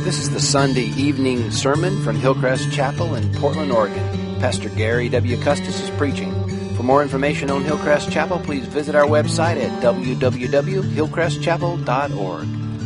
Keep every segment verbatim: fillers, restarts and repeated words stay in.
This is the Sunday evening sermon from Hillcrest Chapel in Portland, Oregon. Pastor Gary W. Custis is preaching. For more information on Hillcrest Chapel, please visit our website at w w w dot hillcrest chapel dot org.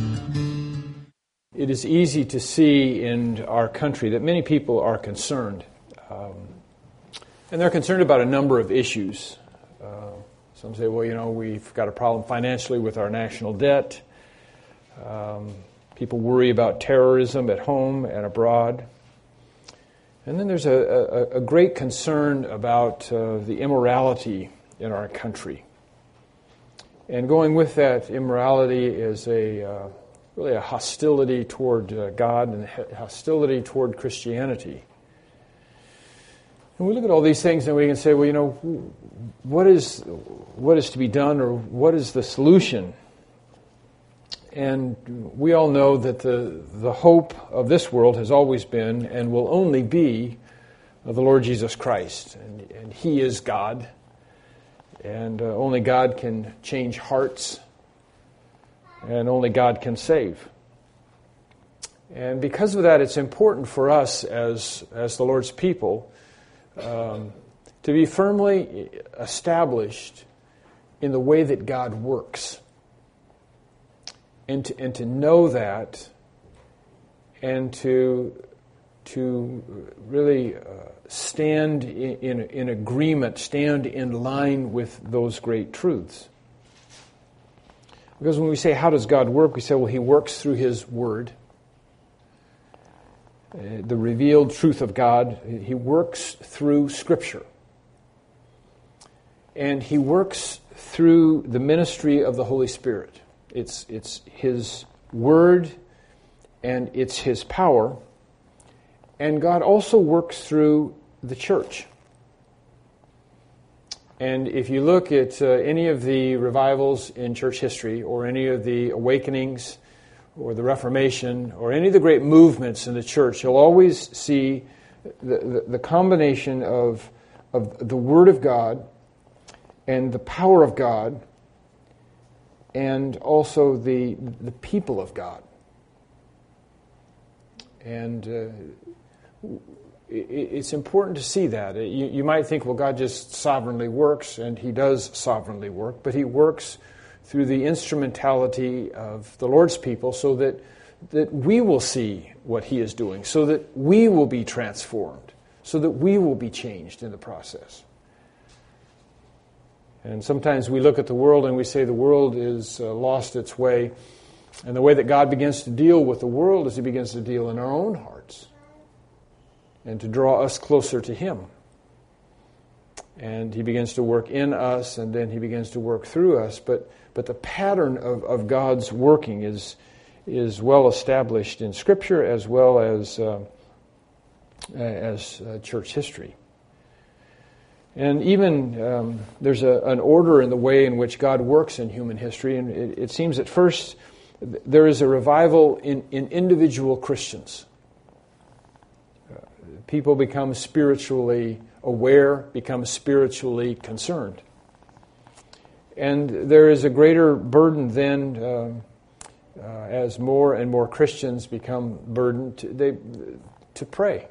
It is easy to see in our country that many people are concerned. Um, and they're concerned about a number of issues. Uh, some say, well, you know, we've got a problem financially with our national debt. Um, people worry about terrorism at home and abroad. And then there's a, a, a great concern about uh, the immorality in our country. And going with that immorality is a uh, really a hostility toward uh, God and hostility toward Christianity. And we look at all these things and we can say, well, you know, what is what is to be done, or what is the solution? And we all know that the, the hope of this world has always been and will only be the Lord Jesus Christ. And, and He is God. And uh, only God can change hearts. And only God can save. And because of that, it's important for us as, as the Lord's people um, to be firmly established in the way that God works. And to, and to know that, and to to really uh, stand in, in, in agreement, stand in line with those great truths. Because when we say, how does God work? We say, well, He works through His Word, uh, the revealed truth of God. He works through Scripture. And He works through the ministry of the Holy Spirit. It's it's His Word and it's His power. And God also works through the church. And if you look at uh, any of the revivals in church history, or any of the awakenings, or the Reformation, or any of the great movements in the church, you'll always see the, the, the combination of, of the Word of God and the power of God, and also the the people of God. And uh, it, it's important to see that. You, you might think, well, God just sovereignly works, and He does sovereignly work, but He works through the instrumentality of the Lord's people so that, that we will see what He is doing, so that we will be transformed, so that we will be changed in the process. And sometimes we look at the world and we say the world is uh, lost its way. And the way that God begins to deal with the world is He begins to deal in our own hearts and to draw us closer to Him. And He begins to work in us, and then He begins to work through us. But but the pattern of, of God's working is is well established in Scripture as well as uh, as uh, church history. And even um, there's a, an order in the way in which God works in human history. And it, it seems at first there is a revival in, in individual Christians. Uh, people become spiritually aware, become spiritually concerned. And there is a greater burden then uh, uh, as more and more Christians become burdened to, they, to pray.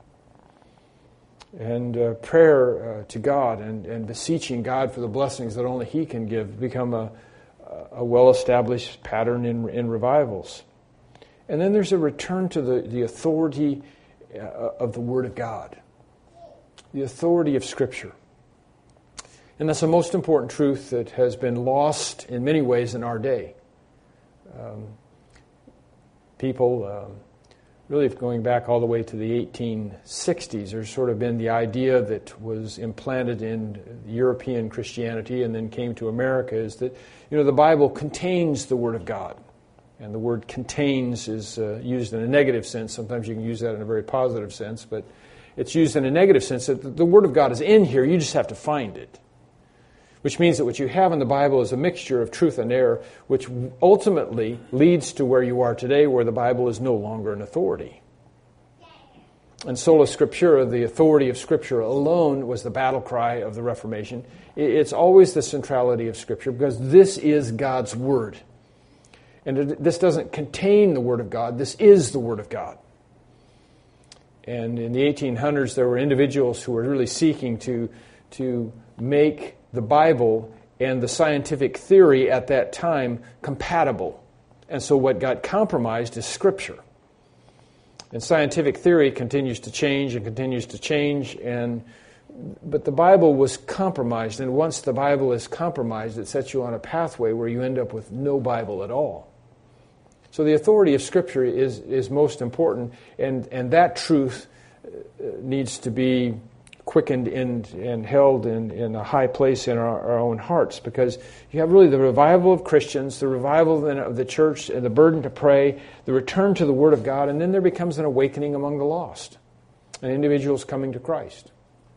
And uh, prayer uh, to God and, and beseeching God for the blessings that only He can give become a, a well-established pattern in, in revivals. And then there's a return to the, the authority uh, of the Word of God, the authority of Scripture. And that's the most important truth that has been lost in many ways in our day. Um, people... Um, Really, going back all the way to the eighteen sixties, there's sort of been the idea that was implanted in European Christianity and then came to America is that, you know, the Bible contains the Word of God. And the word contains is uh, used in a negative sense. Sometimes you can use that in a very positive sense, but it's used in a negative sense that the Word of God is in here, you just have to find it. Which means that what you have in the Bible is a mixture of truth and error, which ultimately leads to where you are today, where the Bible is no longer an authority. And sola scriptura, the authority of Scripture alone, was the battle cry of the Reformation. It's always the centrality of Scripture, because this is God's Word. And it, this doesn't contain the Word of God. This is the Word of God. And in the eighteen hundreds, there were individuals who were really seeking to, to make the Bible and the scientific theory at that time compatible. And so what got compromised is Scripture. And scientific theory continues to change and continues to change, and but the Bible was compromised. And once the Bible is compromised, it sets you on a pathway where you end up with no Bible at all. So the authority of Scripture is, is most important, and, and that truth needs to be quickened in, and held in, in a high place in our, our own hearts, because you have really the revival of Christians, the revival of the church, and the burden to pray, the return to the Word of God, and then there becomes an awakening among the lost, and individuals coming to Christ.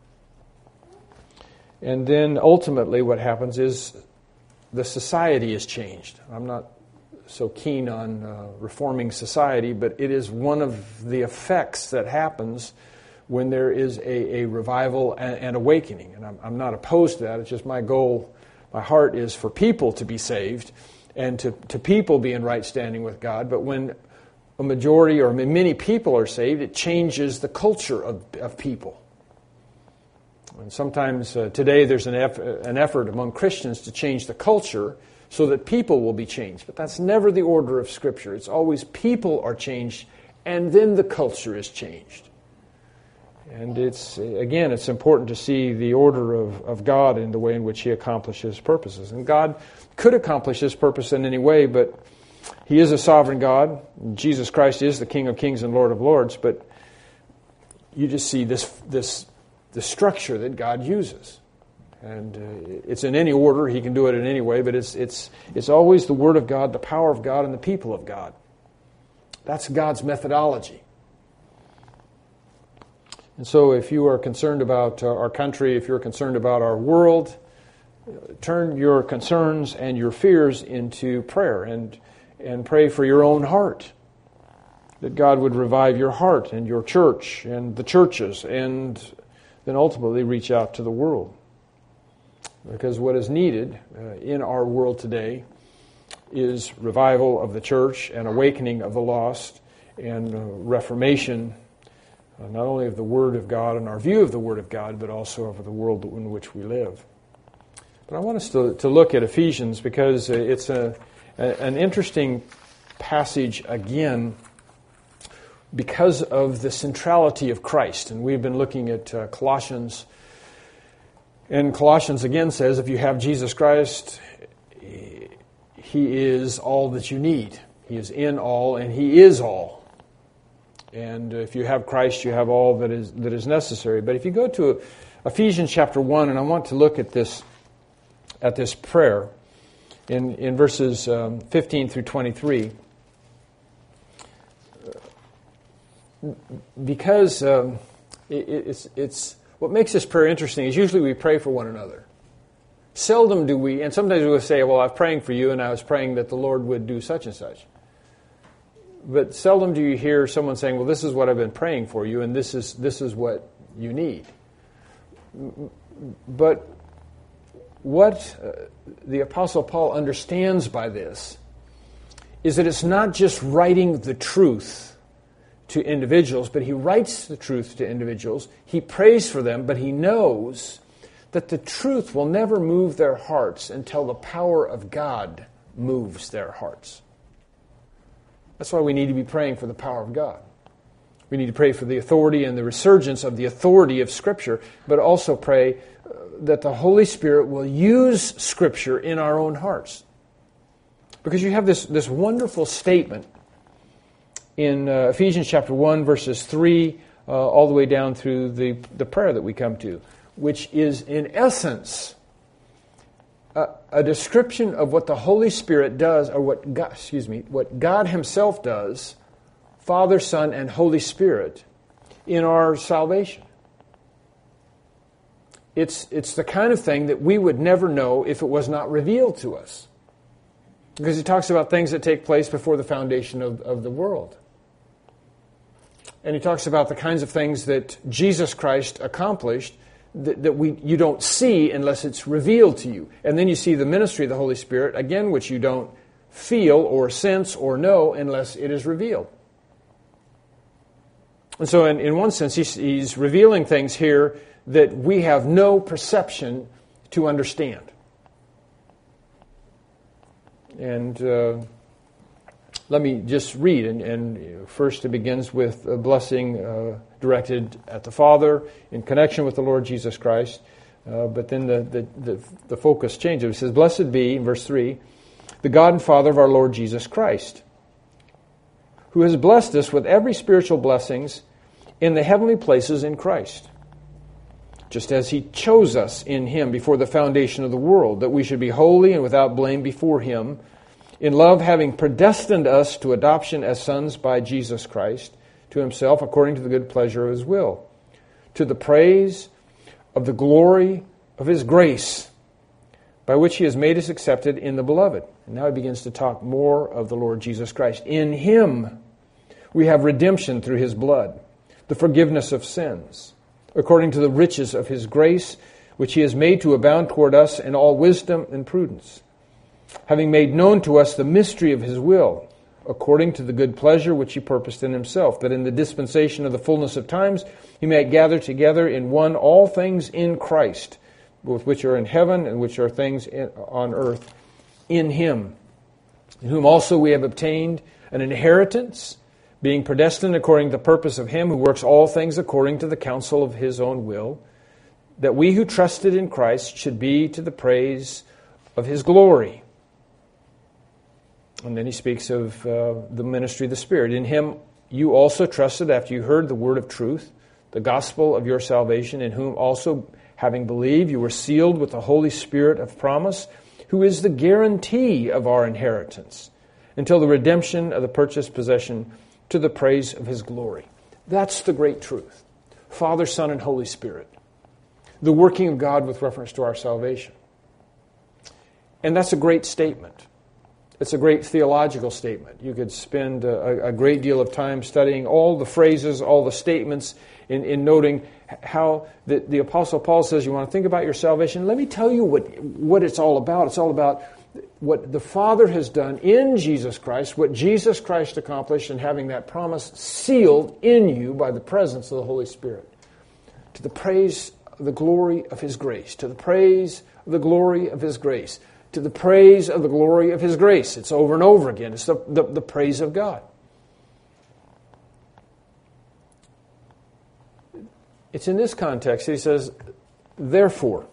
And then ultimately what happens is the society is changed. I'm not so keen on uh, reforming society, but it is one of the effects that happens when there is a, a revival and, and awakening. And I'm, I'm not opposed to that. It's just my goal, my heart is for people to be saved and to, to people be in right standing with God. But when a majority or many people are saved, it changes the culture of, of people. And sometimes uh, today there's an, eff- an effort among Christians to change the culture so that people will be changed. But that's never the order of Scripture. It's always people are changed, and then the culture is changed. And it's, again, it's important to see the order of, of God in the way in which He accomplishes purposes. And God could accomplish His purpose in any way, but He is a sovereign God. Jesus Christ is the King of Kings and Lord of Lords, but you just see this this the structure that God uses. And uh, it's in any order. He can do it in any way, but it's it's it's always the Word of God, the power of God, and the people of God. That's God's methodology. And so if you are concerned about uh, our country, if you're concerned about our world, turn your concerns and your fears into prayer, and and pray for your own heart, that God would revive your heart and your church and the churches, and then ultimately reach out to the world. Because what is needed uh, in our world today is revival of the church and awakening of the lost, and uh, reformation uh, not only of the Word of God and our view of the Word of God, but also of the world in which we live. But I want us to, to look at Ephesians, because it's a, a an interesting passage again, because of the centrality of Christ. And we've been looking at uh, Colossians, and Colossians again says, if you have Jesus Christ, He is all that you need. He is in all, and He is all. And if you have Christ, you have all that is that is necessary. But if you go to Ephesians chapter one, and I want to look at this at this prayer in, in verses um, fifteen through twenty-three, because um, it, it's it's what makes this prayer interesting is usually we pray for one another. Seldom do we, and sometimes we will say, well, I'm praying for you, and I was praying that the Lord would do such and such. But seldom do you hear someone saying, well, this is what I've been praying for you, and this is this is what you need. But what uh, the Apostle Paul understands by this is that it's not just writing the truth to individuals, but he writes the truth to individuals. He prays for them, but he knows that the truth will never move their hearts until the power of God moves their hearts. That's why we need to be praying for the power of God. We need to pray for the authority and the resurgence of the authority of Scripture, but also pray that the Holy Spirit will use Scripture in our own hearts. Because you have this, this wonderful statement in uh, Ephesians chapter one, verses three, uh, all the way down through the, the prayer that we come to, which is in essence a, a description of what the Holy Spirit does, or what God, excuse me, what God Himself does, Father, Son, and Holy Spirit, in our salvation. It's, it's the kind of thing that we would never know if it was not revealed to us. Because he talks about things that take place before the foundation of, of the world. And he talks about the kinds of things that Jesus Christ accomplished that, that we you don't see unless it's revealed to you. And then you see the ministry of the Holy Spirit, again, which you don't feel or sense or know unless it is revealed. And so in, in one sense, he's, he's revealing things here that we have no perception to understand. And uh, let me just read. And, and first it begins with a blessing uh, directed at the Father in connection with the Lord Jesus Christ. Uh, but then the, the, the, the focus changes. It says, "Blessed be," in verse three, "the God and Father of our Lord Jesus Christ, who has blessed us with every spiritual blessings in the heavenly places in Christ, just as He chose us in Him before the foundation of the world, that we should be holy and without blame before Him, in love having predestined us to adoption as sons by Jesus Christ, to Himself according to the good pleasure of His will, to the praise of the glory of His grace, by which He has made us accepted in the Beloved." And now he begins to talk more of the Lord Jesus Christ. "In Him we have redemption through His blood, the forgiveness of sins, according to the riches of His grace, which He has made to abound toward us in all wisdom and prudence, having made known to us the mystery of His will, according to the good pleasure which He purposed in Himself, that in the dispensation of the fullness of times He might gather together in one all things in Christ, both which are in heaven and which are things in, on earth, in Him, in whom also we have obtained an inheritance, being predestined according to the purpose of Him who works all things according to the counsel of His own will, that we who trusted in Christ should be to the praise of His glory." And then he speaks of uh, the ministry of the Spirit. "In Him you also trusted after you heard the word of truth, the gospel of your salvation, in whom also, having believed, you were sealed with the Holy Spirit of promise, who is the guarantee of our inheritance, until the redemption of the purchased possession, to the praise of His glory." That's the great truth. Father, Son, and Holy Spirit. The working of God with reference to our salvation. And that's a great statement. It's a great theological statement. You could spend a, a great deal of time studying all the phrases, all the statements, in, in noting how the, the Apostle Paul says, you want to think about your salvation? Let me tell you what, what it's all about. It's all about what the Father has done in Jesus Christ, what Jesus Christ accomplished, and having that promise sealed in you by the presence of the Holy Spirit. To the praise of the glory of His grace. To the praise of the glory of His grace. To the praise of the glory of His grace. It's over and over again. It's the, the, the praise of God. It's in this context that he says, therefore,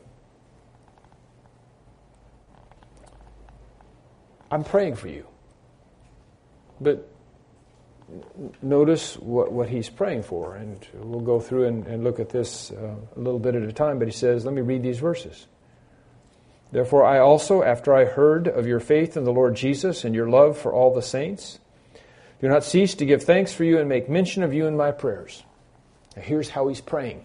I'm praying for you. But notice what, what he's praying for. And we'll go through and, and look at this uh, a little bit at a time. But he says, let me read these verses. "Therefore I also, after I heard of your faith in the Lord Jesus and your love for all the saints, do not cease to give thanks for you and make mention of you in my prayers." Now here's how he's praying.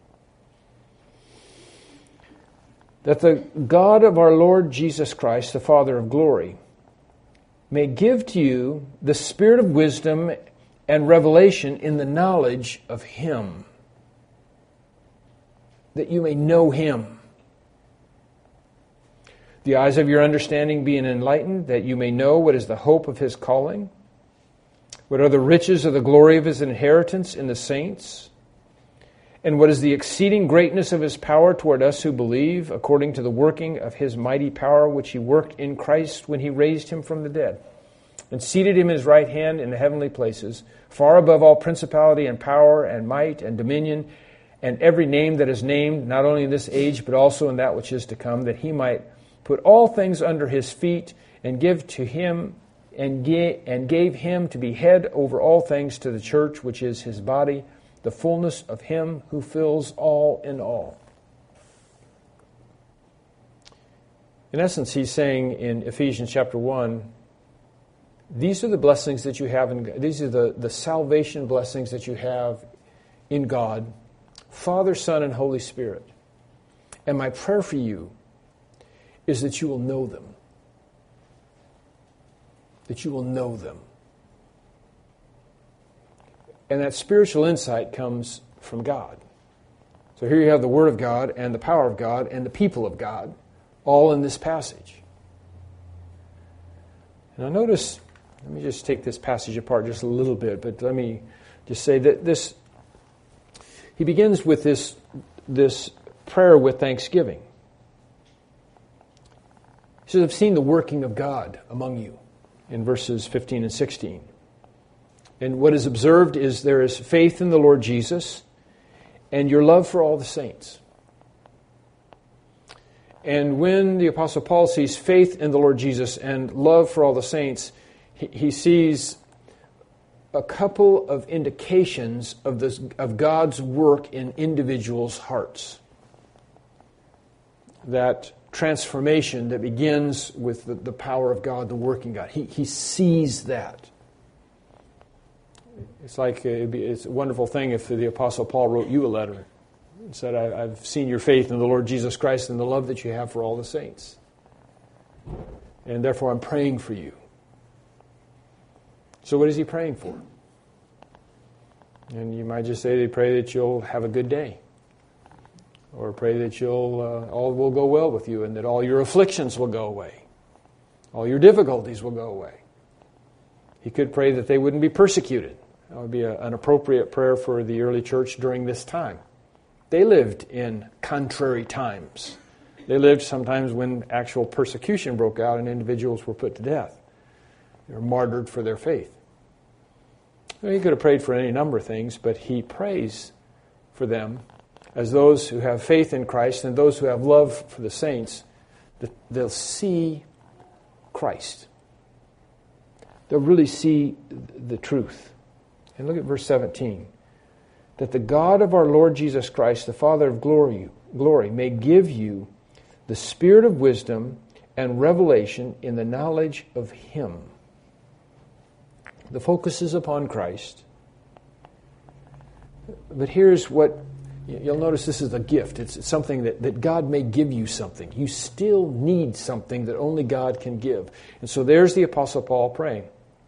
"That the God of our Lord Jesus Christ, the Father of glory, may give to you the spirit of wisdom and revelation in the knowledge of Him, that you may know Him. The eyes of your understanding being enlightened, that you may know what is the hope of His calling, what are the riches of the glory of His inheritance in the saints, and what is the exceeding greatness of His power toward us who believe, according to the working of His mighty power, which He worked in Christ when He raised Him from the dead, and seated Him in His right hand in the heavenly places, far above all principality and power and might and dominion, and every name that is named, not only in this age, but also in that which is to come, that He might put all things under His feet, and give to Him, and, ga- and gave Him to be head over all things to the church, which is His body, the fullness of Him who fills all in all." In essence, he's saying in Ephesians chapter one, these are the blessings that you have in God. These are the, the salvation blessings that you have in God, Father, Son, and Holy Spirit. And my prayer for you is that you will know them. That you will know them. And that spiritual insight comes from God. So here you have the Word of God and the power of God and the people of God all in this passage. Now notice, let me just take this passage apart just a little bit, but let me just say that this, he begins with this, this prayer with thanksgiving. He says, I've seen the working of God among you, in verses fifteen and sixteen. And what is observed is there is faith in the Lord Jesus and your love for all the saints. And when the Apostle Paul sees faith in the Lord Jesus and love for all the saints, he, he sees a couple of indications of this, of God's work in individuals' hearts. That transformation that begins with the, the power of God, the working God. He, he sees that. It's like it'd be, it's a wonderful thing if the Apostle Paul wrote you a letter and said, I, I've seen your faith in the Lord Jesus Christ and the love that you have for all the saints. And therefore I'm praying for you. So what is he praying for? And you might just say they pray that you'll have a good day. Or pray that you'll uh, all will go well with you and that all your afflictions will go away. All your difficulties will go away. He could pray that they wouldn't be persecuted. That would be a, an appropriate prayer for the early church during this time. They lived in contrary times. They lived sometimes when actual persecution broke out and individuals were put to death. They were martyred for their faith. Well, he could have prayed for any number of things, but he prays for them as those who have faith in Christ and those who have love for the saints, that they'll see Christ. They'll really see the truth. And look at verse seventeen. That the God of our Lord Jesus Christ, the Father of glory, glory, may give you the spirit of wisdom and revelation in the knowledge of Him. The focus is upon Christ. But here's what, you'll notice this is a gift. It's, it's something that, that God may give you something. You still need something that only God can give. And so there's the Apostle Paul praying.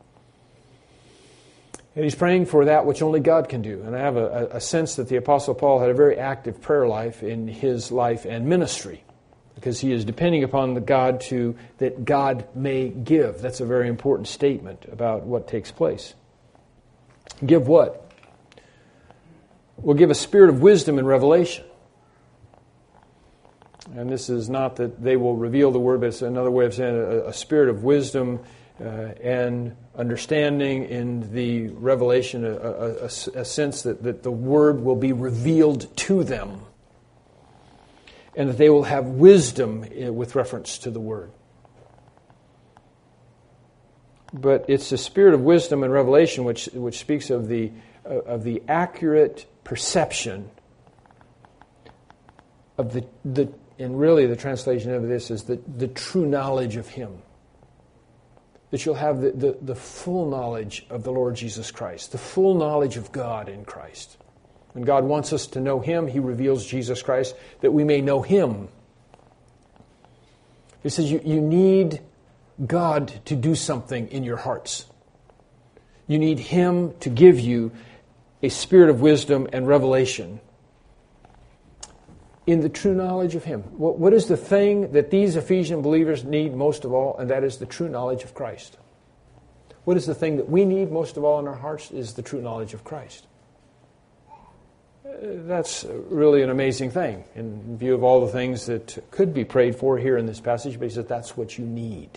And he's praying for that which only God can do. And I have a, a sense that the Apostle Paul had a very active prayer life in his life and ministry, because he is depending upon the God to that God may give. That's a very important statement about what takes place. Give what? Will give a spirit of wisdom and revelation. And this is not that they will reveal the word, but it's another way of saying a, a spirit of wisdom uh, and understanding in the revelation, a, a, a, a sense that, that the word will be revealed to them. And that they will have wisdom with reference to the word. But it's the spirit of wisdom and revelation which which speaks of the uh, of the accurate perception of the the and really the translation of this is the, the true knowledge of Him. That you'll have the, the, the full knowledge of the Lord Jesus Christ, the full knowledge of God in Christ. When God wants us to know Him, He reveals Jesus Christ that we may know Him. He says you, you need God to do something in your hearts. You need Him to give you a spirit of wisdom and revelation in the true knowledge of Him. What, what is the thing that these Ephesian believers need most of all? And that is the true knowledge of Christ. What is the thing that we need most of all in our hearts is the true knowledge of Christ. That's really an amazing thing in view of all the things that could be prayed for here in this passage, but he says that's what you need.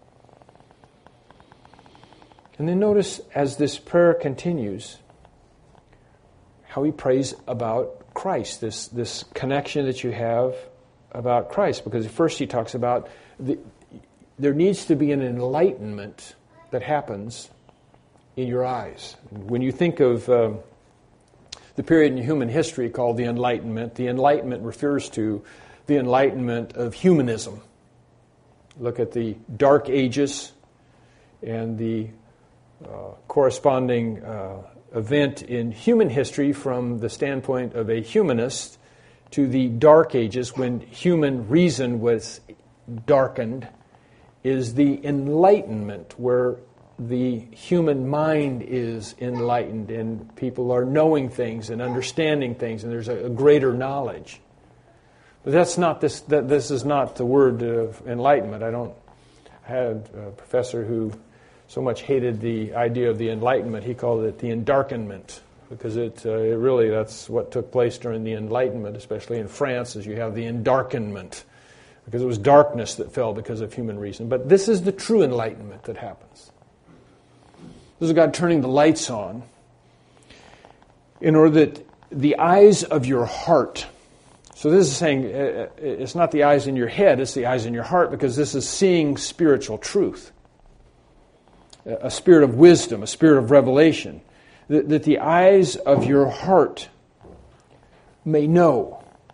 And then notice as this prayer continues how he prays about Christ, this, this connection that you have about Christ. Because first he talks about the, there needs to be an enlightenment that happens in your eyes. When you think of Uh, the period in human history called the Enlightenment. The Enlightenment refers to the enlightenment of humanism. Look at the Dark Ages and the uh, corresponding uh, event in human history from the standpoint of a humanist to the Dark Ages when human reason was darkened is the Enlightenment where the human mind is enlightened and people are knowing things and understanding things and there's a, a greater knowledge. But that's not this. That this is not the word of enlightenment. I don't. had a professor who so much hated the idea of the Enlightenment, he called it the Endarkenment, because it, uh, it really, that's what took place during the Enlightenment, especially in France, as you have the Endarkenment, because it was darkness that fell because of human reason. But this is the true enlightenment that happens. This is God turning the lights on in order that the eyes of your heart, so this is saying it's not the eyes in your head, it's the eyes in your heart, because this is seeing spiritual truth, a spirit of wisdom, a spirit of revelation, that, that the eyes of your heart may know.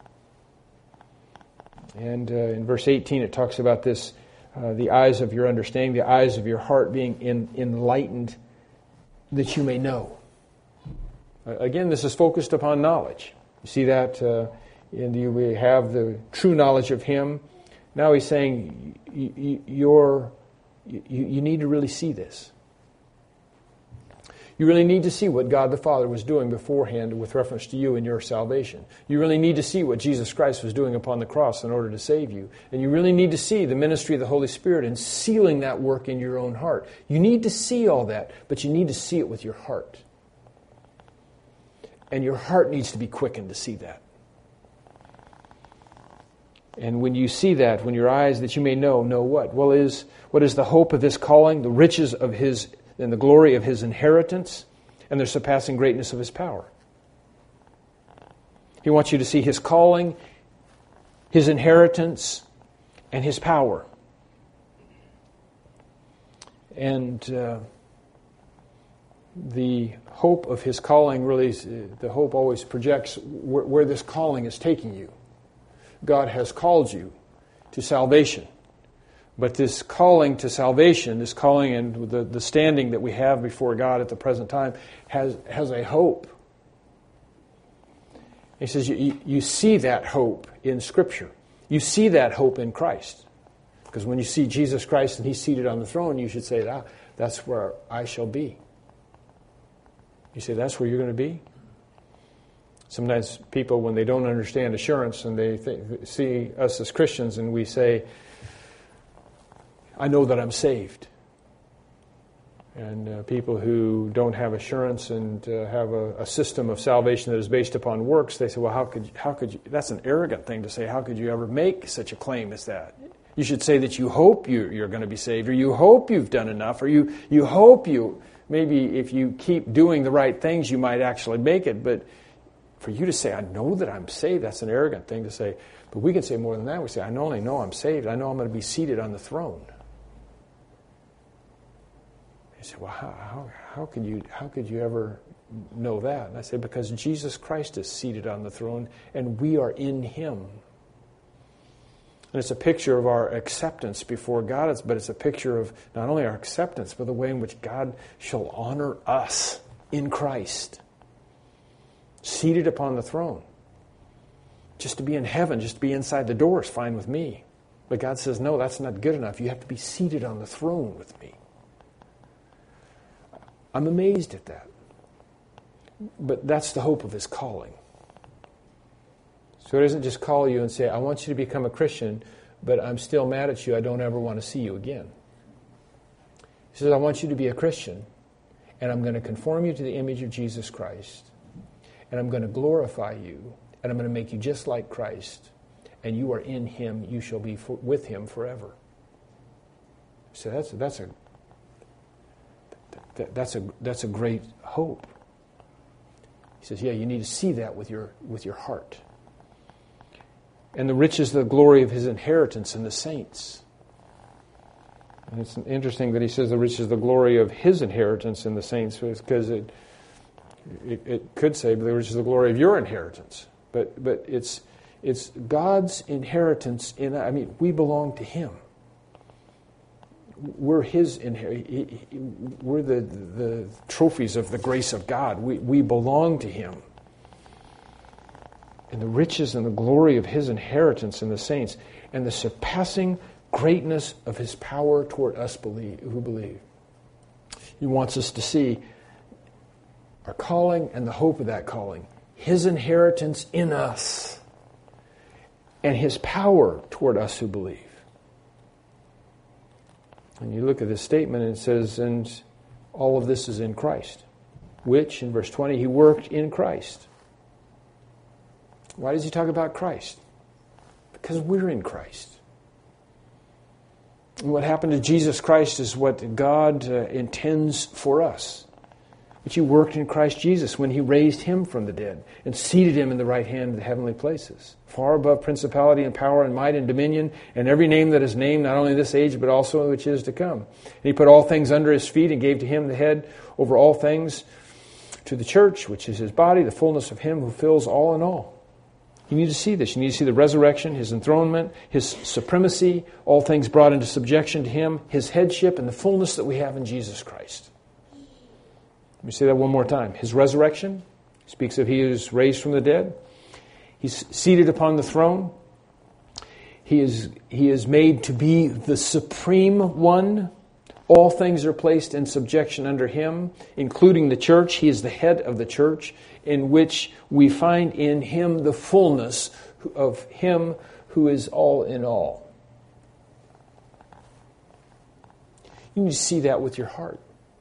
And uh, in verse eighteen it talks about this, uh, the eyes of your understanding, the eyes of your heart being in, enlightened, that you may know. Uh, again, this is focused upon knowledge. You see that uh, in you we have the true knowledge of Him. Now He's saying you, you, you're, you, you need to really see this. You really need to see what God the Father was doing beforehand with reference to you and your salvation. You really need to see what Jesus Christ was doing upon the cross in order to save you. And you really need to see the ministry of the Holy Spirit and sealing that work in your own heart. You need to see all that, but you need to see it with your heart. And your heart needs to be quickened to see that. And when you see that, when your eyes, that you may know, know what? Well, is what is the hope of His calling, the riches of His and the glory of His inheritance, and the surpassing greatness of His power. He wants you to see His calling, His inheritance, and His power. And uh, the hope of His calling really, is, the hope always projects where, where this calling is taking you. God has called you to salvation. But this calling to salvation, this calling and the, the standing that we have before God at the present time has, has a hope. He says you, you see that hope in Scripture. You see that hope in Christ. Because when you see Jesus Christ and He's seated on the throne, you should say, ah, that's where I shall be. You say, that's where you're going to be? Sometimes people, when they don't understand assurance and they think, see us as Christians and we say, I know that I'm saved. And uh, people who don't have assurance and uh, have a, a system of salvation that is based upon works, they say, well, how could, how could you, that's an arrogant thing to say, how could you ever make such a claim as that? You should say that you hope you, you're going to be saved, or you hope you've done enough, or you, you hope you, maybe if you keep doing the right things, you might actually make it. But for you to say, I know that I'm saved, that's an arrogant thing to say. But we can say more than that. We say, I not only know I'm saved, I know I'm going to be seated on the throne. You say, well, how, how, how, could you, how could you ever know that? And I say, because Jesus Christ is seated on the throne, and we are in Him. And it's a picture of our acceptance before God, but it's a picture of not only our acceptance, but the way in which God shall honor us in Christ. Seated upon the throne. Just to be in heaven, just to be inside the door is fine with me. But God says, no, that's not good enough. You have to be seated on the throne with me. I'm amazed at that. But that's the hope of His calling. So He doesn't just call you and say, I want you to become a Christian, but I'm still mad at you. I don't ever want to see you again. He says, I want you to be a Christian, and I'm going to conform you to the image of Jesus Christ, and I'm going to glorify you, and I'm going to make you just like Christ, and you are in Him. You shall be for, with Him forever. So that's that's a that, that's a that's a great hope. He says, yeah, you need to see that with your with your heart. And the riches, the glory of His inheritance in the saints. And it's interesting that he says the riches, the glory of His inheritance in the saints, because it, it it could say the riches, the glory of your inheritance. But but it's it's God's inheritance in. I mean, we belong to Him. We're His inheritance. We're the the trophies of the grace of God. We we belong to Him. And the riches and the glory of His inheritance in the saints, and the surpassing greatness of His power toward us believe, who believe. He wants us to see our calling and the hope of that calling, His inheritance in us, and His power toward us who believe. And you look at this statement and it says, and all of this is in Christ. Which, in verse twenty, he worked in Christ. Why does he talk about Christ? Because we're in Christ. And what happened to Jesus Christ is what God uh, intends for us. But he worked in Christ Jesus when he raised him from the dead and seated him in the right hand of the heavenly places, far above principality and power and might and dominion and every name that is named, not only in this age, but also which is to come. And he put all things under his feet and gave to him the head over all things, to the church, which is his body, the fullness of him who fills all in all. You need to see this. You need to see the resurrection, his enthronement, his supremacy, all things brought into subjection to him, his headship, and the fullness that we have in Jesus Christ. Let me say that one more time. His resurrection speaks of he is raised from the dead. He's seated upon the throne. He is, he is made to be the supreme one. All things are placed in subjection under him, including the church. He is the head of the church, in which we find in him the fullness of him who is all in all. You need to see that with your heart.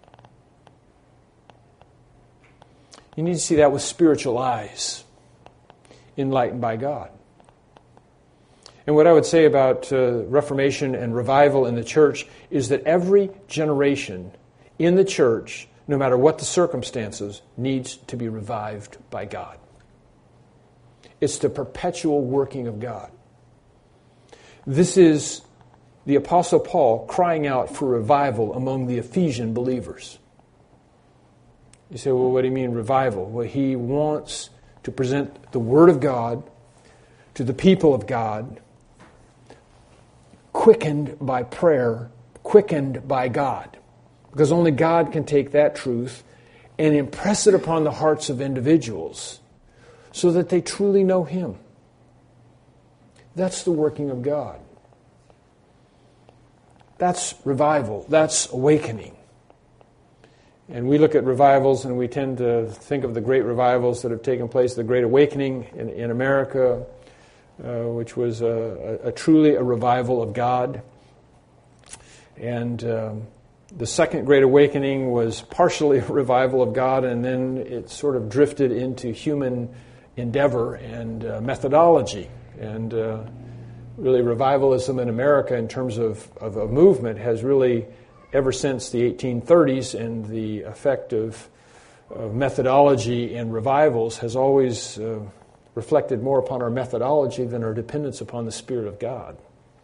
You need to see that with spiritual eyes, enlightened by God. And what I would say about uh, Reformation and revival in the church is that every generation in the church, no matter what the circumstances, needs to be revived by God. It's the perpetual working of God. This is the Apostle Paul crying out for revival among the Ephesian believers. You say, well, what do you mean revival? Well, he wants to present the Word of God to the people of God, quickened by prayer, quickened by God. Because only God can take that truth and impress it upon the hearts of individuals so that they truly know Him. That's the working of God. That's revival. That's awakening. And we look at revivals and we tend to think of the great revivals that have taken place, the Great Awakening in, in America, uh, which was a, a, a truly a revival of God. And um, the Second Great Awakening was partially a revival of God, and then it sort of drifted into human endeavor and uh, methodology. And uh, really revivalism in America in terms of, of a movement has really, ever since the eighteen thirties and the effect of, of methodology and revivals has always uh, reflected more upon our methodology than our dependence upon the Spirit of God.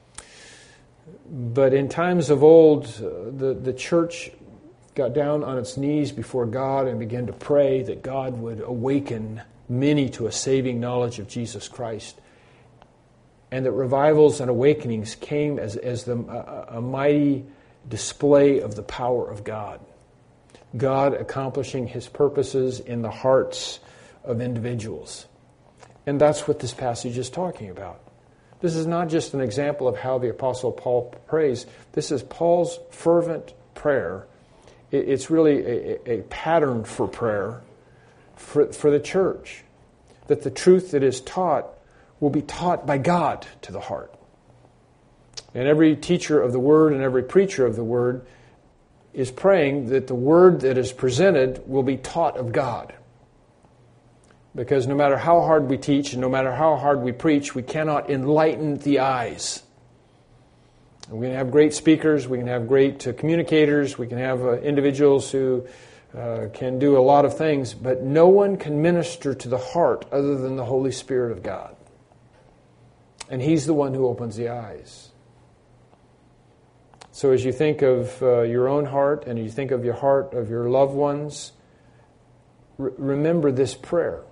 But in times of old, uh, the, the church got down on its knees before God and began to pray that God would awaken many to a saving knowledge of Jesus Christ. And that revivals and awakenings came as, as the, a, a mighty display of the power of God. God accomplishing His purposes in the hearts of individuals. And that's what this passage is talking about. This is not just an example of how the Apostle Paul prays. This is Paul's fervent prayer. It's really a, a pattern for prayer for, for the church. That the truth that is taught will be taught by God to the heart. And every teacher of the Word and every preacher of the Word is praying that the Word that is presented will be taught of God. Because no matter how hard we teach and no matter how hard we preach, we cannot enlighten the eyes. We can have great speakers, we can have great uh, communicators, we can have uh, individuals who uh, can do a lot of things, but no one can minister to the heart other than the Holy Spirit of God. And He's the one who opens the eyes. So as you think of uh, your own heart and you think of your heart of your loved ones, re- remember this prayer.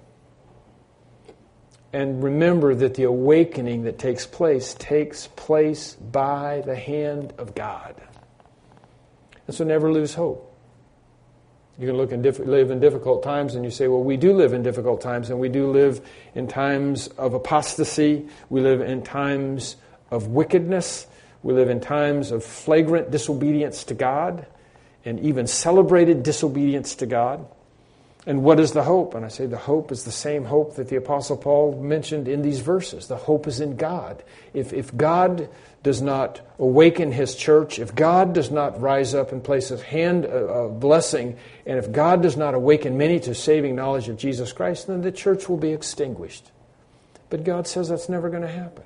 And remember that the awakening that takes place takes place by the hand of God. And so never lose hope. You can look and diff- live in difficult times and you say, well, we do live in difficult times, and we do live in times of apostasy. We live in times of wickedness. We live in times of flagrant disobedience to God and even celebrated disobedience to God. And what is the hope? And I say the hope is the same hope that the Apostle Paul mentioned in these verses. The hope is in God. If, if God does not awaken His church, if God does not rise up and place His hand of blessing, and if God does not awaken many to saving knowledge of Jesus Christ, then the church will be extinguished. But God says that's never going to happen.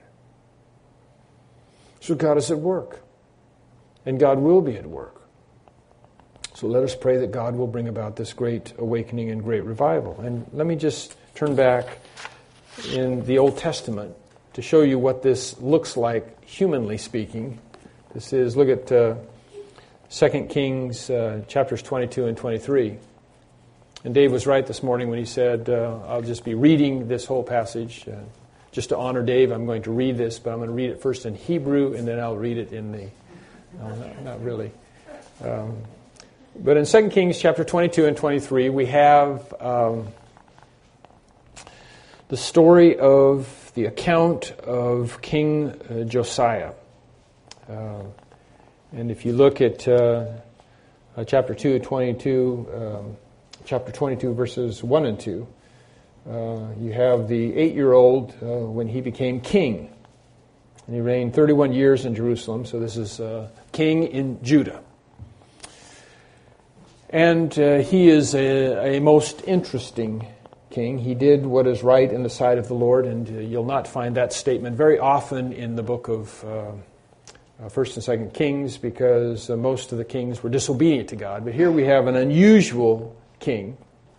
So God is at work. And God will be at work. So let us pray that God will bring about this great awakening and great revival. And let me just turn back in the Old Testament to show you what this looks like, humanly speaking. This is, look at uh, Second Kings uh, chapters twenty-two and twenty-three. And Dave was right this morning when he said, uh, I'll just be reading this whole passage. Uh, just to honor Dave, I'm going to read this, but I'm going to read it first in Hebrew, and then I'll read it in the... No, not, not really. Um, But in Second Kings chapter twenty-two and twenty-three, we have um, the story of the account of King uh, Josiah. Uh, and if you look at uh, uh, chapter two, twenty-two, um, chapter twenty-two, verses one and two, uh, you have the eight-year-old uh, when he became king. And he reigned thirty-one years in Jerusalem, so this is uh, king in Judah. And uh, he is a, a most interesting king. He did what is right in the sight of the Lord, and uh, you'll not find that statement very often in the book of uh, uh, First and Second Kings, because uh, most of the kings were disobedient to God. But here we have an unusual king.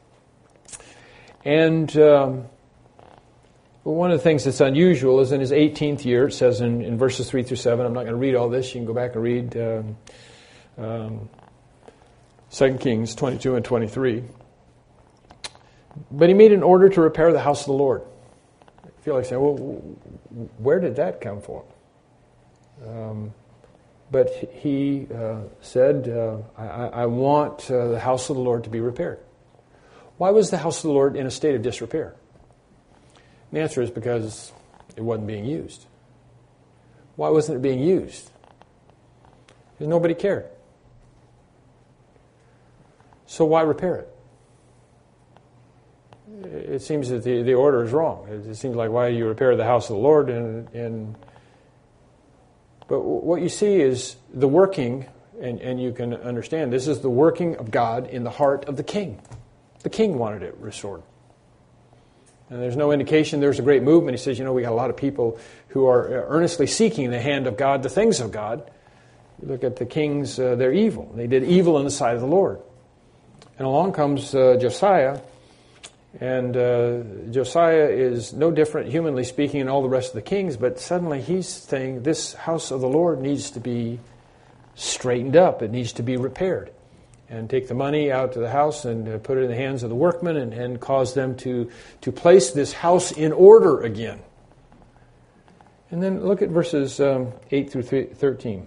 And um, one of the things that's unusual is in his eighteenth year, it says in, in verses three through seven, I'm not going to read all this, you can go back and read um, um, Second Kings twenty-two and twenty-three. But he made an order to repair the house of the Lord. I feel like saying, well, where did that come from? Um, but he uh, said, uh, I, I want uh, the house of the Lord to be repaired. Why was the house of the Lord in a state of disrepair? The answer is because it wasn't being used. Why wasn't it being used? Because nobody cared. So why repair it? It seems that the, the order is wrong. It, it seems like, why do you repair the house of the Lord? And, and But what you see is the working, and, and you can understand, this is the working of God in the heart of the king. The king wanted it restored. And there's no indication there's a great movement. He says, you know, we got a lot of people who are earnestly seeking the hand of God, the things of God. You look at the kings, uh, they're evil. They did evil in the sight of the Lord. And along comes uh, Josiah, and uh, Josiah is no different, humanly speaking, than all the rest of the kings, but suddenly he's saying this house of the Lord needs to be straightened up. It needs to be repaired. And take the money out to the house and uh, put it in the hands of the workmen and, and cause them to, to place this house in order again. And then look at verses um, eight through thirteen.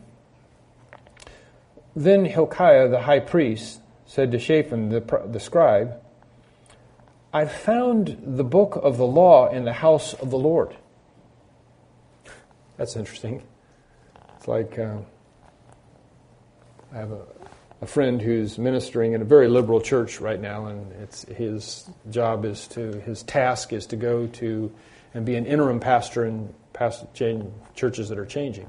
Then Hilkiah the high priest said to Shaphan the, the scribe, I found the book of the law in the house of the Lord. That's interesting. It's like uh, I have a, a friend who's ministering in a very liberal church right now, and it's his job is to, his task is to go to and be an interim pastor in pastor, churches that are changing.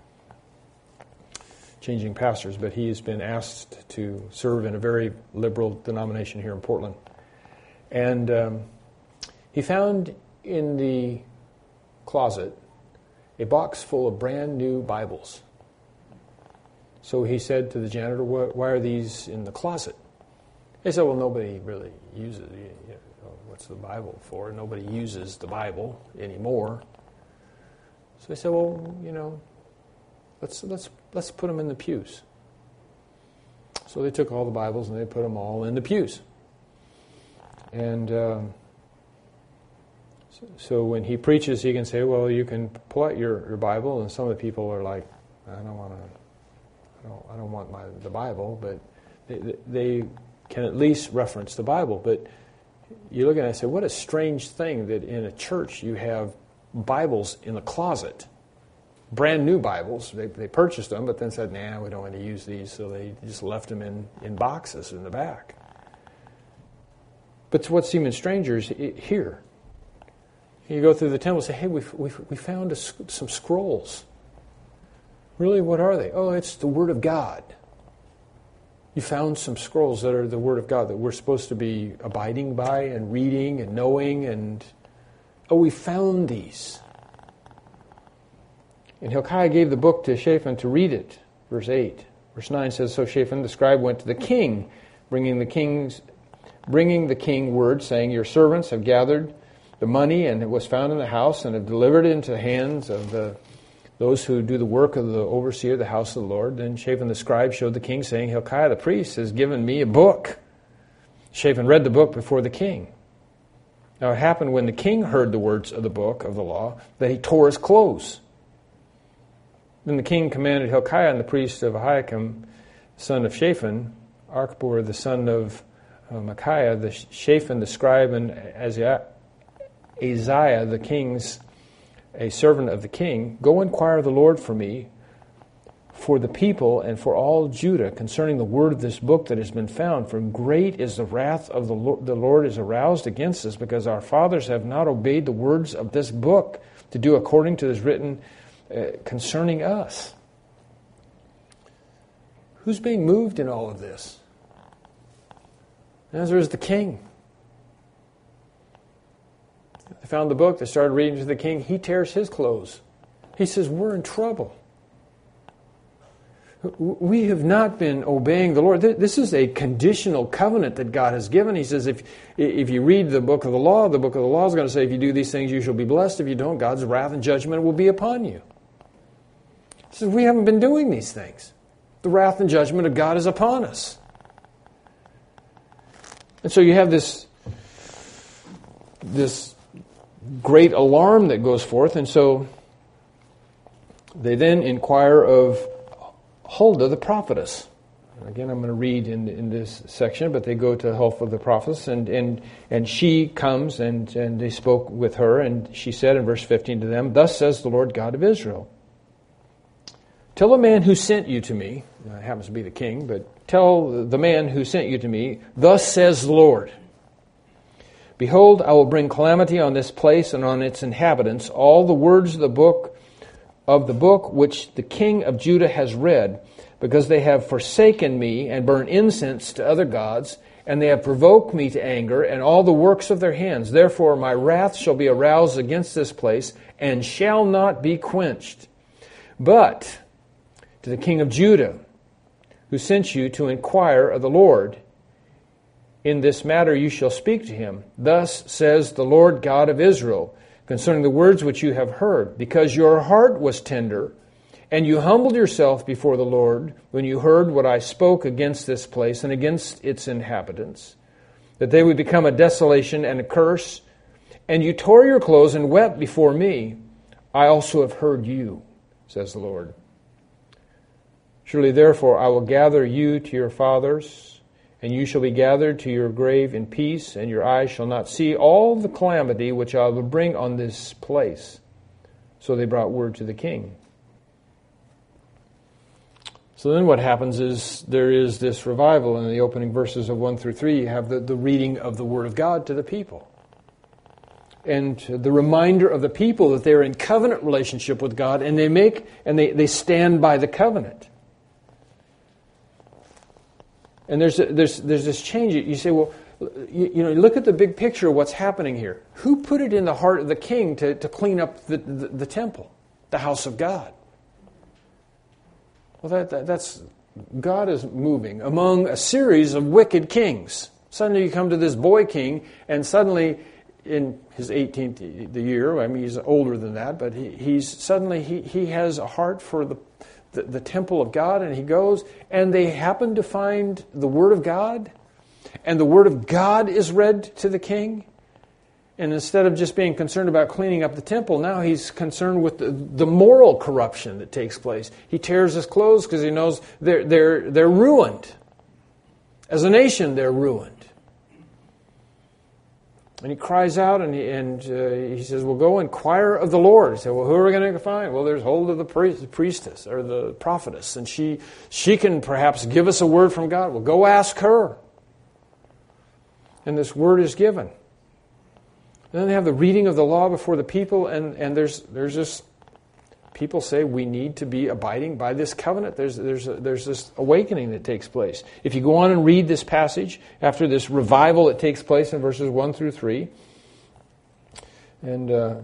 changing pastors, but he has been asked to serve in a very liberal denomination here in Portland. And um, he found in the closet a box full of brand new Bibles. So he said to the janitor, why are these in the closet? They said, well, nobody really uses it. You know, what's the Bible for? Nobody uses the Bible anymore. So they said, well, you know, Let's let's let's put them in the pews. So they took all the Bibles and they put them all in the pews. And um, so, so when he preaches, he can say, "Well, you can pull out your, your Bible." And some of the people are like, "I don't want to. I don't. I don't want my the Bible." But they, they can at least reference the Bible. But you look at it and say, "What a strange thing that in a church you have Bibles in the closet." Brand new Bibles. They, they purchased them, but then said, nah, we don't want to use these, so they just left them in, in boxes in the back. But what's even stranger is here. You go through the temple and say, hey, we've, we've, we found a, some scrolls. Really, what are they? Oh, it's the Word of God. You found some scrolls that are the Word of God that we're supposed to be abiding by and reading and knowing. And oh, we found these. And Hilkiah gave the book to Shaphan to read it. Verse eight. Verse nine says, so Shaphan the scribe went to the king, bringing the king's, bringing the king word, saying, your servants have gathered the money, and it was found in the house, and have delivered it into the hands of the those who do the work of the overseer of the house of the Lord. Then Shaphan the scribe showed the king, saying, Hilkiah the priest has given me a book. Shaphan read the book before the king. Now it happened when the king heard the words of the book of the law, that he tore his clothes. Then the king commanded Hilkiah and the priest of Ahikam, son of Shaphan, Achbor the son of uh, Micaiah, the Shaphan the scribe, and Aziah, Aziah the king's, a servant of the king, go inquire of the Lord for me, for the people and for all Judah, concerning the word of this book that has been found. For great is the wrath of the Lord, the Lord is aroused against us, because our fathers have not obeyed the words of this book to do according to this written uh, concerning us. Who's being moved in all of this? The answer is the king. They found the book, they started reading to the king. He tears his clothes. He says, we're in trouble. We have not been obeying the Lord. This is a conditional covenant that God has given. He says, if if you read the book of the law, the book of the law is going to say, if you do these things, you shall be blessed. If you don't, God's wrath and judgment will be upon you. He says, we haven't been doing these things. The wrath and judgment of God is upon us. And so you have this, this great alarm that goes forth, and so they then inquire of Huldah the prophetess. Again, I'm going to read in in this section, but they go to Huldah the prophetess, and and and she comes, and and they spoke with her, and she said in verse fifteen to them, thus says the Lord God of Israel, tell the man who sent you to me, it happens to be the king, but tell the man who sent you to me, thus says the Lord, behold, I will bring calamity on this place and on its inhabitants. All the words of the book of the book which the king of Judah has read, because they have forsaken me and burned incense to other gods, and they have provoked me to anger, and all the works of their hands. Therefore my wrath shall be aroused against this place, and shall not be quenched. But to the king of Judah, who sent you to inquire of the Lord, in this matter you shall speak to him. Thus says the Lord God of Israel, concerning the words which you have heard, because your heart was tender, and you humbled yourself before the Lord when you heard what I spoke against this place and against its inhabitants, that they would become a desolation and a curse, and you tore your clothes and wept before me, I also have heard you, says the Lord. Surely therefore I will gather you to your fathers, and you shall be gathered to your grave in peace, and your eyes shall not see all the calamity which I will bring on this place. So they brought word to the king. So then what happens is there is this revival. In the opening verses of one through three, you have the, the reading of the Word of God to the people. And the reminder of the people that they're in covenant relationship with God, and they make and they, they stand by the covenant. And there's a, there's there's this change. You say, well, you, you know, look at the big picture of what's happening here. Who put it in the heart of the king to, to clean up the, the, the temple, the house of God? Well, that, that that's God is moving among a series of wicked kings. Suddenly you come to this boy king, and suddenly in his eighteenth year, I mean he's older than that, but he, he's suddenly he, he has a heart for the The, the temple of God, and he goes, and they happen to find the Word of God, and the Word of God is read to the king, and instead of just being concerned about cleaning up the temple, now he's concerned with the, the moral corruption that takes place. He tears his clothes because he knows they're, they're, they're ruined. As a nation, they're ruined. And he cries out, and he, and uh, he says, well, go inquire of the Lord. He said, well, who are we going to find? Well, there's Huldah the priest, priestess, or the prophetess, and she she can perhaps give us a word from God. Well, go ask her. And this word is given. And then they have the reading of the law before the people, and, and there's there's this, people say we need to be abiding by this covenant. There's there's a, there's this awakening that takes place. If you go on and read this passage, after this revival that takes place in verses one through three, and uh,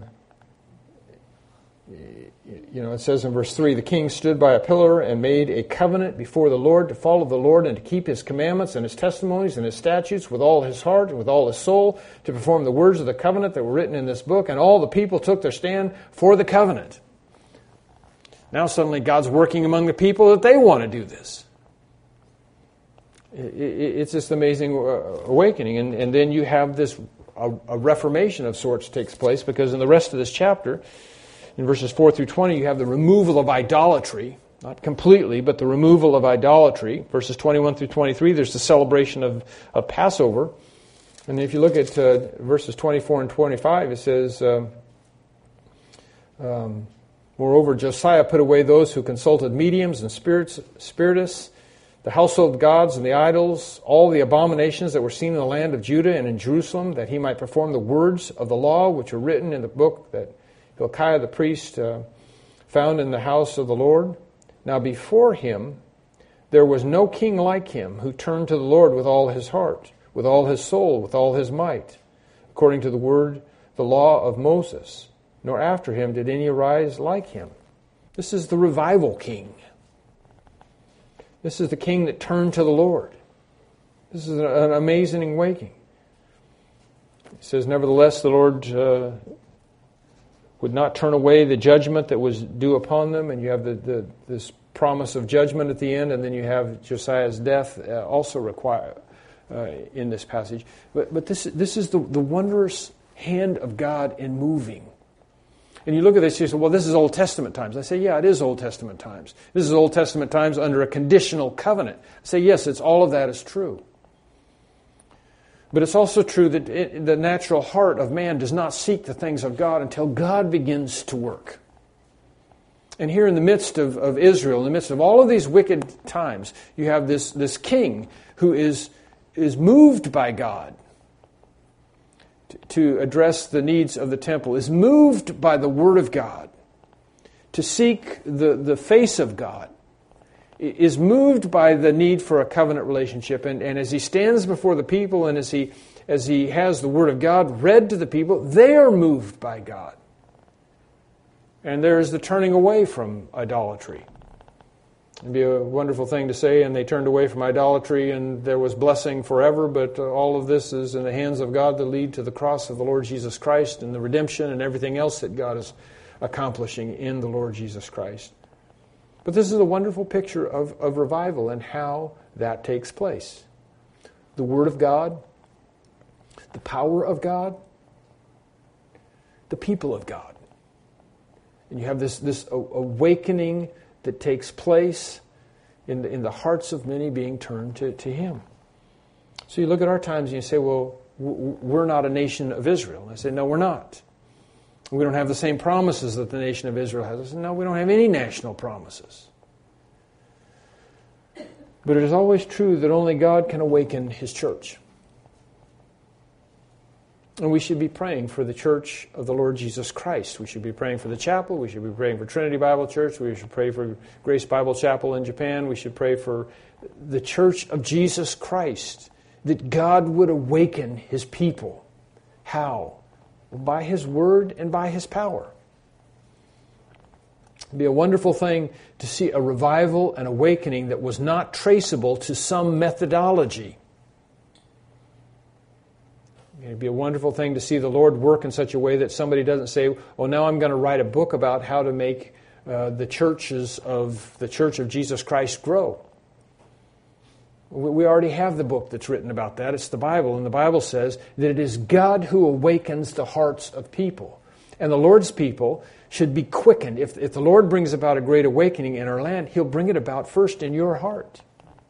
you know, it says in verse three, the king stood by a pillar and made a covenant before the Lord to follow the Lord and to keep his commandments and his testimonies and his statutes with all his heart and with all his soul, to perform the words of the covenant that were written in this book. And all the people took their stand for the covenant. Now suddenly God's working among the people that they want to do this. It's this amazing awakening. And, and then you have this, a, a reformation of sorts takes place, because in the rest of this chapter, in verses four through twenty, you have the removal of idolatry. Not completely, but the removal of idolatry. Verses twenty-one through twenty-three, there's the celebration of, of Passover. And if you look at uh, verses twenty-four and twenty-five, it says, um, um, moreover, Josiah put away those who consulted mediums and spirits, spiritists, the household gods and the idols, all the abominations that were seen in the land of Judah and in Jerusalem, that he might perform the words of the law which are written in the book that Hilkiah the priest uh, found in the house of the Lord. Now before him there was no king like him, who turned to the Lord with all his heart, with all his soul, with all his might, according to the word, the law of Moses. Nor after him did any arise like him. This is the revival king. This is the king that turned to the Lord. This is an amazing awakening. He says, nevertheless, the Lord uh, would not turn away the judgment that was due upon them. And you have the, the this promise of judgment at the end, and then you have Josiah's death uh, also require, uh, in this passage. But but this this is the, the wondrous hand of God in moving. And you look at this, you say, well, this is Old Testament times. I say, yeah, it is Old Testament times. This is Old Testament times under a conditional covenant. I say, yes, it's all of that is true. But it's also true that it, the natural heart of man does not seek the things of God until God begins to work. And here in the midst of, of Israel, in the midst of all of these wicked times, you have this, this king who is, is moved by God to, to address the needs of the temple, is moved by the Word of God to seek the, the face of God, is moved by the need for a covenant relationship. And, and as he stands before the people and as he, as he has the Word of God read to the people, they are moved by God. And there is the turning away from idolatry. It'd be a wonderful thing to say, and they turned away from idolatry and there was blessing forever, but all of this is in the hands of God that lead to the cross of the Lord Jesus Christ and the redemption and everything else that God is accomplishing in the Lord Jesus Christ. But this is a wonderful picture of, of revival and how that takes place. The Word of God, the power of God, the people of God. And you have this, this awakening that takes place in the, in the hearts of many being turned to, to Him. So you look at our times and you say, well, we're not a nation of Israel. And I say, no, we're not. We don't have the same promises that the nation of Israel has. I said, no, we don't have any national promises. But it is always true that only God can awaken His church. And we should be praying for the church of the Lord Jesus Christ. We should be praying for the chapel. We should be praying for Trinity Bible Church. We should pray for Grace Bible Chapel in Japan. We should pray for the church of Jesus Christ, that God would awaken His people. How? By His Word and by His power. It would be a wonderful thing to see a revival and awakening that was not traceable to some methodology. It would be a wonderful thing to see the Lord work in such a way that somebody doesn't say, well, now I'm going to write a book about how to make uh, the churches of the Church of Jesus Christ grow. We already have the book that's written about that. It's the Bible, and the Bible says that it is God who awakens the hearts of people. And the Lord's people should be quickened. If, if the Lord brings about a great awakening in our land, He'll bring it about first in your heart.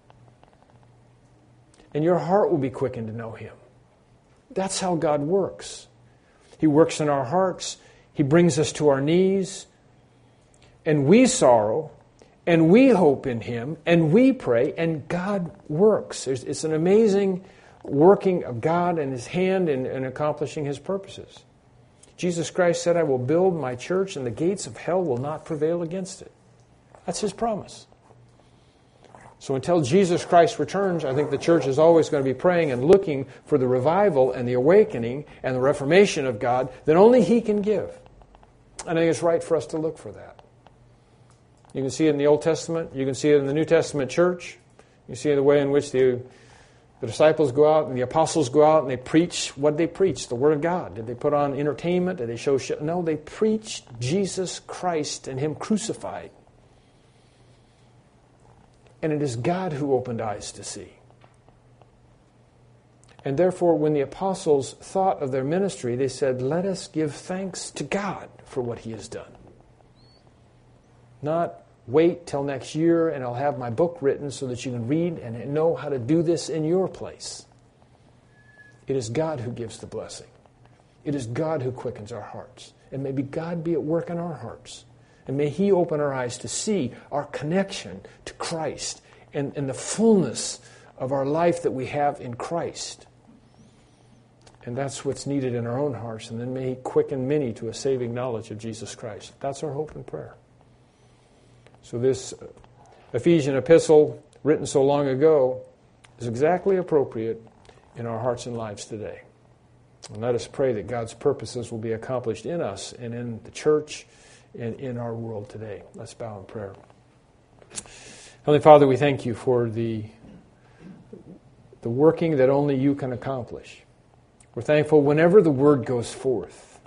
And your heart will be quickened to know Him. That's how God works. He works in our hearts. He brings us to our knees. And we sorrow. And we hope in Him, and we pray, and God works. It's an amazing working of God and His hand in, in accomplishing His purposes. Jesus Christ said, I will build my church and the gates of hell will not prevail against it. That's His promise. So until Jesus Christ returns, I think the church is always going to be praying and looking for the revival and the awakening and the reformation of God that only He can give. And I think it's right for us to look for that. You can see it in the Old Testament. You can see it in the New Testament church. You see the way in which the, the disciples go out and the apostles go out and they preach. What did they preach? The Word of God. Did they put on entertainment? Did they show shit? No, they preached Jesus Christ and Him crucified. And it is God who opened eyes to see. And therefore, when the apostles thought of their ministry, they said, let us give thanks to God for what He has done. Not wait till next year and I'll have my book written so that you can read and know how to do this in your place. It is God who gives the blessing. It is God who quickens our hearts. And maybe God be at work in our hearts. And may He open our eyes to see our connection to Christ and, and the fullness of our life that we have in Christ. And that's what's needed in our own hearts. And then may He quicken many to a saving knowledge of Jesus Christ. That's our hope and prayer. So this Ephesian epistle, written so long ago, is exactly appropriate in our hearts and lives today. And let us pray that God's purposes will be accomplished in us and in the church and in our world today. Let's bow in prayer. Heavenly Father, we thank You for the, the working that only You can accomplish. We're thankful whenever the Word goes forth.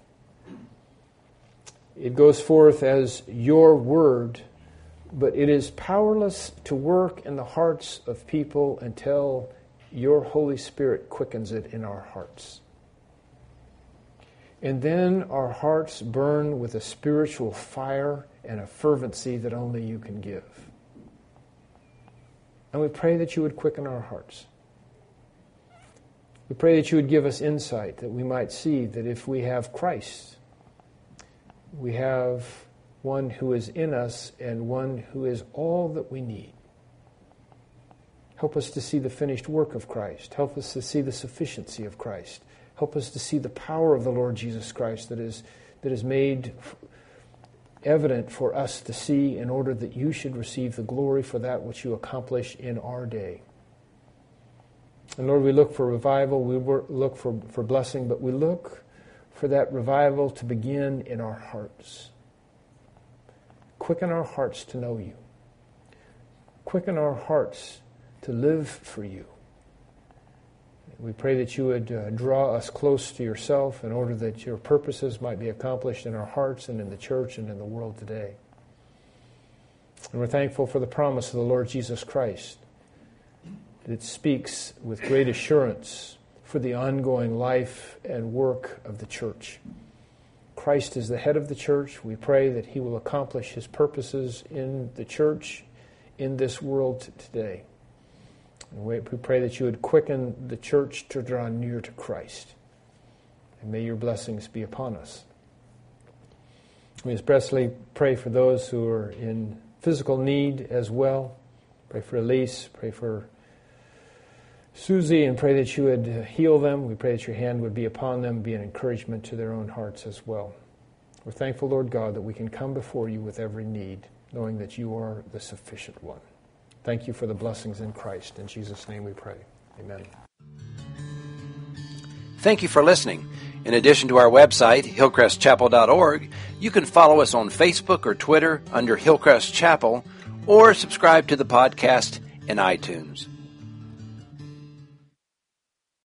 It goes forth as Your Word, but it is powerless to work in the hearts of people until Your Holy Spirit quickens it in our hearts. And then our hearts burn with a spiritual fire and a fervency that only You can give. And we pray that You would quicken our hearts. We pray that You would give us insight, that we might see that if we have Christ, we have one who is in us and one who is all that we need. Help us to see the finished work of Christ. Help us to see the sufficiency of Christ. Help us to see the power of the Lord Jesus Christ that is, that is made evident for us to see in order that You should receive the glory for that which You accomplish in our day. And Lord, we look for revival, we look for, for blessing, but we look for that revival to begin in our hearts. Quicken our hearts to know You. Quicken our hearts to live for You. We pray that You would uh, draw us close to Yourself in order that Your purposes might be accomplished in our hearts and in the church and in the world today. And we're thankful for the promise of the Lord Jesus Christ that speaks with great assurance for the ongoing life and work of the church. Christ is the head of the church. We pray that He will accomplish His purposes in the church, in this world today. And we pray that You would quicken the church to draw near to Christ. And may Your blessings be upon us. We especially pray for those who are in physical need as well. Pray for Elise. Pray for Susie, and pray that You would heal them. We pray that Your hand would be upon them, be an encouragement to their own hearts as well. We're thankful, Lord God, that we can come before You with every need, knowing that You are the sufficient one. Thank You for the blessings in Christ. In Jesus' name we pray. Amen. Thank you for listening. In addition to our website, hillcrest chapel dot org, you can follow us on Facebook or Twitter under Hillcrest Chapel, or subscribe to the podcast in iTunes.